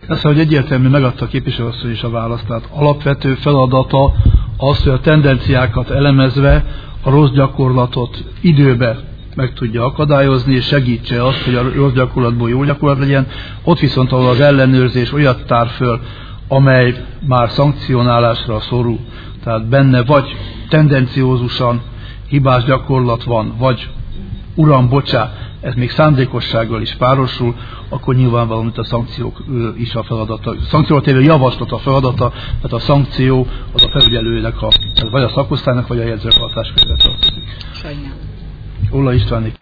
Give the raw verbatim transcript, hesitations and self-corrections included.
Ezt, hogy egyértelműen megadta a képviselőasszony is a választ, tehát alapvető feladata az, hogy a tendenciákat elemezve a rossz gyakorlatot időbe meg tudja akadályozni, és segítse azt, hogy a rossz gyakorlatból jó gyakorlat legyen. Ott viszont, ahol az ellenőrzés olyat tár föl, amely már szankcionálásra szorul, tehát benne vagy tendenciózusan hibás gyakorlat van, vagy uram, bocsá, ez még szándékossággal is párosul, akkor nyilvánvalóan itt a szankciók is a feladata. Szankcióra térő javaslat a feladata, tehát a szankció az a felügyelőnek, a, vagy a szakosztálynak, vagy a jegyzők hatáskörbe tartozik. Sajnálom. Ulla Istváné.